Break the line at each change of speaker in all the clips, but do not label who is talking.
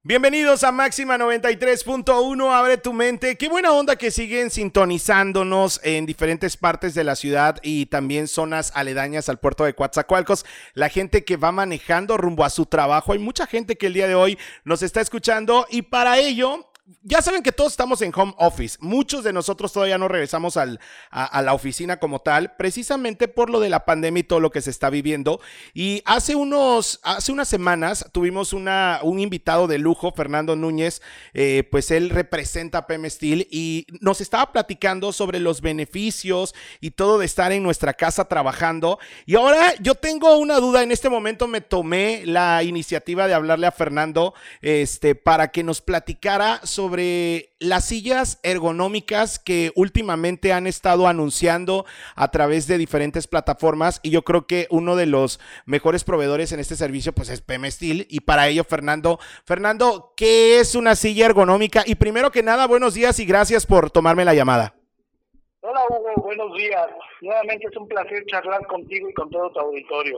Bienvenidos a Máxima 93.1, abre tu mente. Qué buena onda que siguen sintonizándonos en diferentes partes de la ciudad y también zonas aledañas al puerto de Coatzacoalcos. La gente que va manejando rumbo a su trabajo. Hay mucha gente que el día de hoy nos está escuchando y para ello... Ya saben que todos estamos en home office. Muchos de nosotros todavía no regresamos a la oficina como tal, precisamente por lo de la pandemia y todo lo que se está viviendo. Y hace unas semanas tuvimos un invitado de lujo, Fernando Núñez, pues él representa a PM Steel y nos estaba platicando sobre los beneficios y todo de estar en nuestra casa trabajando. Y ahora yo tengo una duda, en este momento me tomé la iniciativa de hablarle a Fernando, para que nos platicara sobre las sillas ergonómicas que últimamente han estado anunciando a través de diferentes plataformas y yo creo que uno de los mejores proveedores en este servicio pues es PM Steel y para ello Fernando, ¿qué es una silla ergonómica? Y primero que nada, buenos días y gracias por tomarme la llamada.
Hola Hugo, buenos días. Nuevamente es un placer charlar contigo y con todo tu auditorio.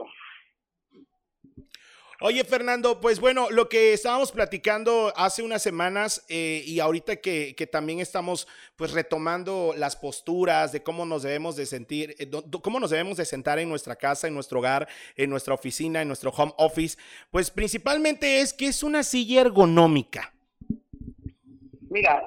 Oye, Fernando, pues bueno, lo que estábamos platicando hace unas semanas y ahorita que también estamos pues retomando las posturas de cómo nos debemos de sentir, cómo nos debemos de sentar en nuestra casa, en nuestro hogar, en nuestra oficina, en nuestro home office, pues principalmente es que es una silla ergonómica.
Mira,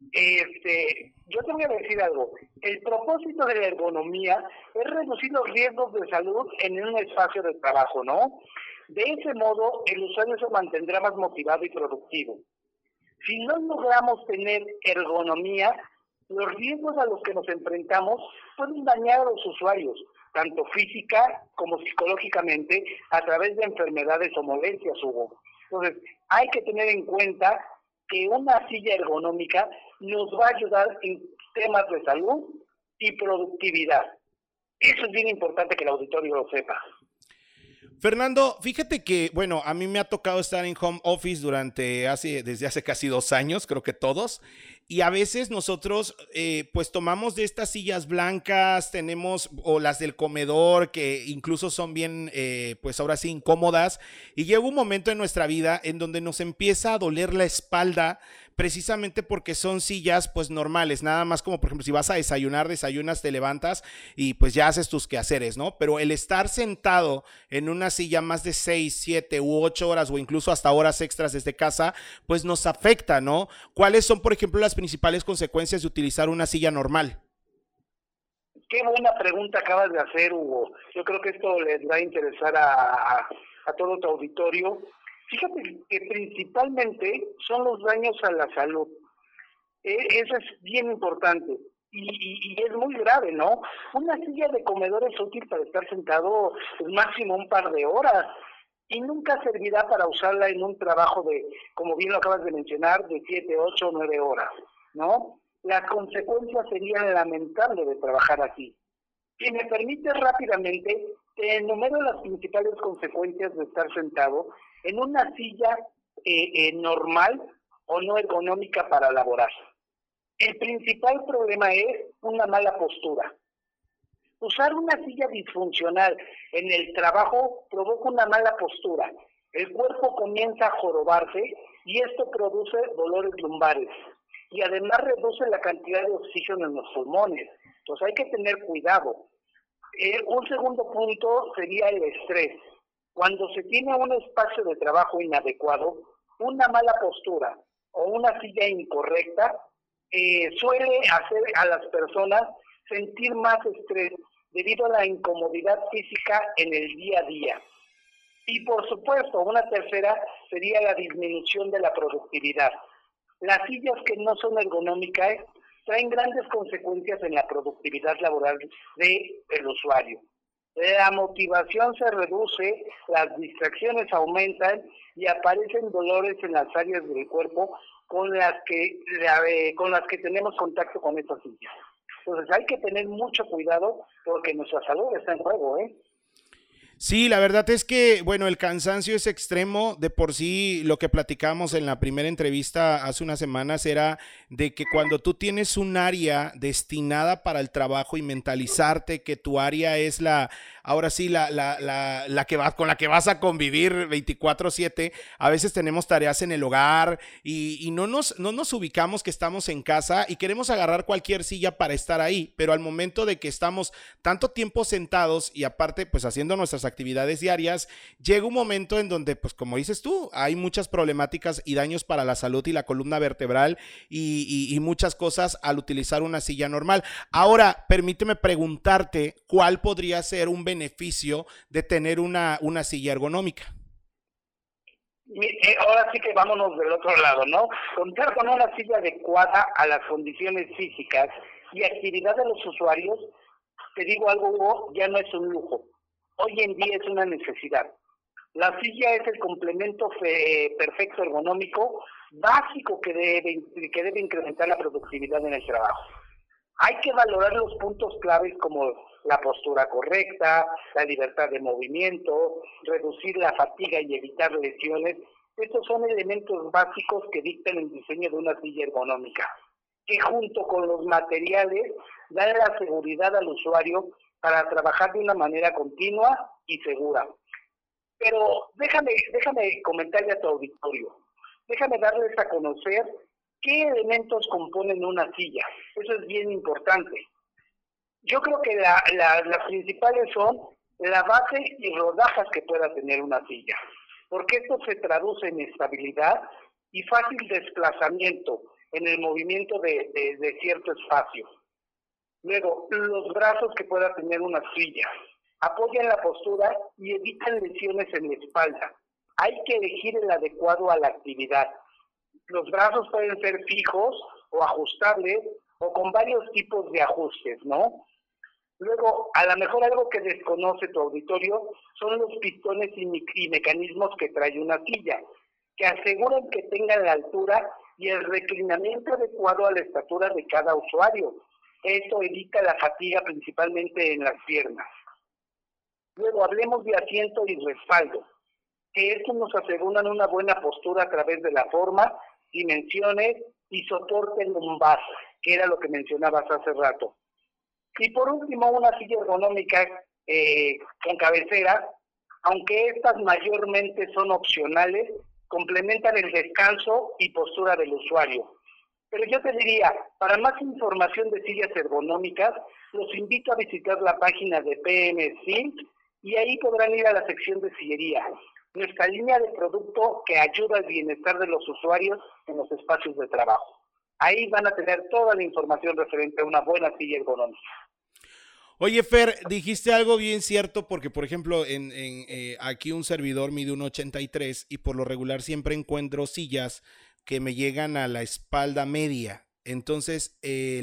yo te voy a decir algo. El propósito de la ergonomía es reducir los riesgos de salud en un espacio de trabajo, ¿no? De ese modo, el usuario se mantendrá más motivado y productivo. Si no logramos tener ergonomía, los riesgos a los que nos enfrentamos pueden dañar a los usuarios, tanto física como psicológicamente, a través de enfermedades o molestias, Hugo. Entonces, hay que tener en cuenta que una silla ergonómica nos va a ayudar en temas de salud y productividad. Eso es bien importante que el auditorio lo sepa.
Fernando, fíjate que, bueno, a mí me ha tocado estar en home office desde hace casi 2 años, creo que todos, y a veces nosotros pues tomamos de estas sillas blancas, tenemos, o las del comedor, que incluso son bien, pues ahora sí, incómodas, y llega un momento en nuestra vida en donde nos empieza a doler la espalda, precisamente porque son sillas pues normales, nada más como por ejemplo si vas a desayunar, desayunas, te levantas y pues ya haces tus quehaceres, ¿no? Pero el estar sentado en una silla más de 6, 7 u 8 horas o incluso hasta horas extras desde casa, pues nos afecta, ¿no? ¿Cuáles son, por ejemplo, las principales consecuencias de utilizar una silla normal?
Qué buena pregunta acabas de hacer, Hugo. Yo creo que esto les va a interesar a todo tu auditorio. Fíjate que principalmente son los daños a la salud. Eso es bien importante y es muy grave, ¿no? Una silla de comedor es útil para estar sentado pues, máximo un par de horas y nunca servirá para usarla en un trabajo de, como bien lo acabas de mencionar, de 7, 8, 9 horas, ¿no? Las consecuencias serían lamentables de trabajar así. Si me permite rápidamente, te enumero las principales consecuencias de estar sentado en una silla normal o no ergonómica para laborar. El principal problema es una mala postura. Usar una silla disfuncional en el trabajo provoca una mala postura. El cuerpo comienza a jorobarse y esto produce dolores lumbares. Y además reduce la cantidad de oxígeno en los pulmones. Entonces hay que tener cuidado. Un segundo punto sería el estrés. Cuando se tiene un espacio de trabajo inadecuado, una mala postura o una silla incorrecta suele hacer a las personas sentir más estrés debido a la incomodidad física en el día a día. Y por supuesto, una tercera sería la disminución de la productividad. Las sillas que no son ergonómicas traen grandes consecuencias en la productividad laboral del usuario. La motivación se reduce, las distracciones aumentan y aparecen dolores en las áreas del cuerpo con las que tenemos contacto con estas sillas. Entonces hay que tener mucho cuidado porque nuestra salud está en juego, ¿eh?
Sí, la verdad es que, bueno, el cansancio es extremo. De por sí, lo que platicamos en la primera entrevista hace unas semanas era de que cuando tú tienes un área destinada para el trabajo y mentalizarte que tu área es ahora sí, la que vas, con la que vas a convivir 24/7, a veces tenemos tareas en el hogar y no nos ubicamos que estamos en casa y queremos agarrar cualquier silla para estar ahí, pero al momento de que estamos tanto tiempo sentados y aparte pues haciendo nuestras actividades diarias, llega un momento en donde pues como dices tú, hay muchas problemáticas y daños para la salud y la columna vertebral y muchas cosas al utilizar una silla normal. Ahora, permíteme preguntarte cuál podría ser un beneficio de tener una silla ergonómica.
Ahora sí que vámonos del otro lado, ¿no? Contar con una silla adecuada a las condiciones físicas y actividad de los usuarios, te digo algo, Hugo, ya no es un lujo. Hoy en día es una necesidad. La silla es el complemento perfecto ergonómico básico que debe incrementar la productividad en el trabajo. Hay que valorar los puntos claves como la postura correcta, la libertad de movimiento, reducir la fatiga y evitar lesiones. Estos son elementos básicos que dictan el diseño de una silla ergonómica, que junto con los materiales dan la seguridad al usuario para trabajar de una manera continua y segura. Pero déjame comentarle a tu auditorio, déjame darles a conocer qué elementos componen una silla. Eso es bien importante. Yo creo que las principales son la base y rodajas que pueda tener una silla, porque esto se traduce en estabilidad y fácil desplazamiento en el movimiento de cierto espacio. Luego, los brazos que pueda tener una silla apoyan la postura y evitan lesiones en la espalda. Hay que elegir el adecuado a la actividad. Los brazos pueden ser fijos o ajustables o con varios tipos de ajustes, ¿no? Luego, a lo mejor algo que desconoce tu auditorio son los pistones y mecanismos que trae una silla, que aseguran que tengan la altura y el reclinamiento adecuado a la estatura de cada usuario. Esto evita la fatiga principalmente en las piernas. Luego, hablemos de asiento y respaldo, que estos nos aseguran una buena postura a través de la forma, dimensiones y soporte lumbar, que era lo que mencionabas hace rato. Y por último, una silla ergonómica con cabecera, aunque estas mayormente son opcionales, complementan el descanso y postura del usuario. Pero yo te diría, para más información de sillas ergonómicas, los invito a visitar la página de PM Sync y ahí podrán ir a la sección de sillería, nuestra línea de producto que ayuda al bienestar de los usuarios en los espacios de trabajo. Ahí van a tener toda la información referente a una buena silla ergonómica.
Oye, Fer, dijiste algo bien cierto porque, por ejemplo, aquí un servidor mide 1,83 y por lo regular siempre encuentro sillas que me llegan a la espalda media. Entonces,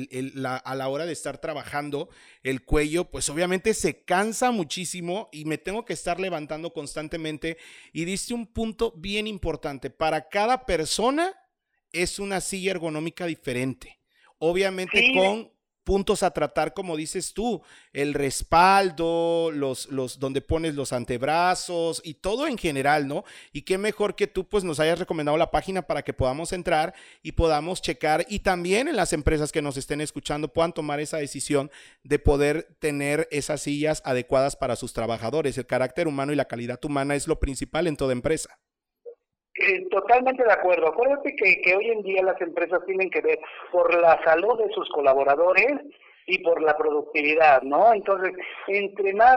a la hora de estar trabajando, el cuello, pues obviamente se cansa muchísimo y me tengo que estar levantando constantemente. Y diste un punto bien importante. Para cada persona es una silla ergonómica diferente. Obviamente
Sí.
con puntos a tratar, como dices tú, el respaldo, donde pones los antebrazos y todo en general, ¿no? Y qué mejor que tú pues nos hayas recomendado la página para que podamos entrar y podamos checar y también en las empresas que nos estén escuchando puedan tomar esa decisión de poder tener esas sillas adecuadas para sus trabajadores. El carácter humano y la calidad humana es lo principal en toda empresa.
Totalmente de acuerdo. Acuérdate que hoy en día las empresas tienen que ver por la salud de sus colaboradores y por la productividad, ¿no? Entonces, entre más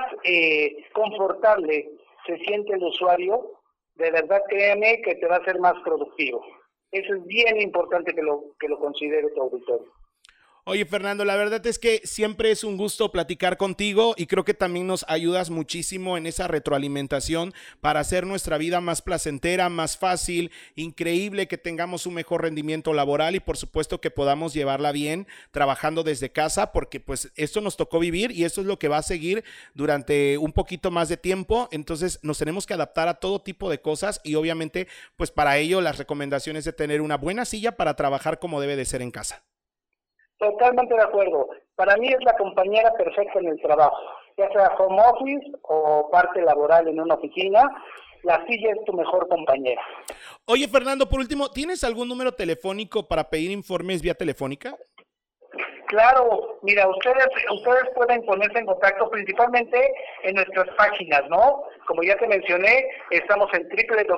confortable se siente el usuario, de verdad créame que te va a ser más productivo. Eso es bien importante que lo considere tu auditorio.
Oye, Fernando, la verdad es que siempre es un gusto platicar contigo y creo que también nos ayudas muchísimo en esa retroalimentación para hacer nuestra vida más placentera, más fácil, increíble, que tengamos un mejor rendimiento laboral y por supuesto que podamos llevarla bien trabajando desde casa porque pues esto nos tocó vivir y esto es lo que va a seguir durante un poquito más de tiempo. Entonces nos tenemos que adaptar a todo tipo de cosas y obviamente pues para ello las recomendaciones de tener una buena silla para trabajar como debe de ser en casa.
Totalmente de acuerdo. para mí es la compañera perfecta en el trabajo, ya sea home office o parte laboral en una oficina. La silla es tu mejor compañera.
Oye, Fernando, por último, ¿tienes algún número telefónico para pedir informes vía telefónica?
Claro, mira, ustedes pueden ponerse en contacto principalmente en nuestras páginas, ¿no? Como ya te mencioné, estamos en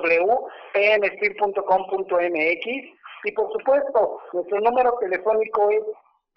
www.pmsteel.com.mx y por supuesto, nuestro número telefónico es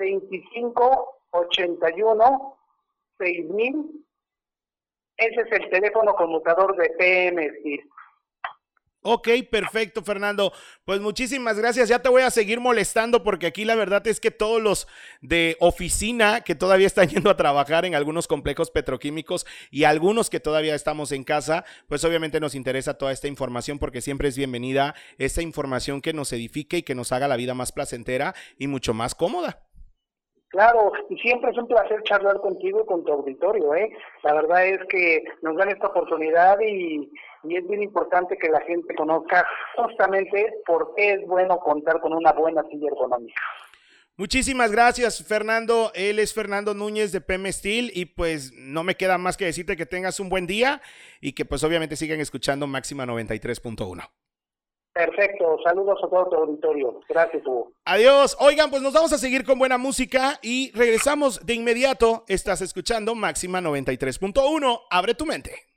2581-6000. Ese es el teléfono conmutador de PM Steel.
Ok, perfecto, Fernando. Pues muchísimas gracias. Ya te voy a seguir molestando porque aquí la verdad es que todos los de oficina que todavía están yendo a trabajar en algunos complejos petroquímicos y algunos que todavía estamos en casa, pues obviamente nos interesa toda esta información porque siempre es bienvenida esta información que nos edifique y que nos haga la vida más placentera y mucho más cómoda.
Claro, y siempre es un placer charlar contigo y con tu auditorio, ¿eh? La verdad es que nos dan esta oportunidad y es bien importante que la gente conozca justamente por qué es bueno contar con una buena silla ergonómica.
Muchísimas gracias, Fernando. Él es Fernando Núñez de PM Steel y pues no me queda más que decirte que tengas un buen día y que pues obviamente sigan escuchando Máxima 93.1.
Perfecto, saludos a todo tu auditorio. Gracias, Hugo.
Adiós. Oigan, pues nos vamos a seguir con buena música y regresamos de inmediato. Estás escuchando Máxima 93.1. Abre tu mente.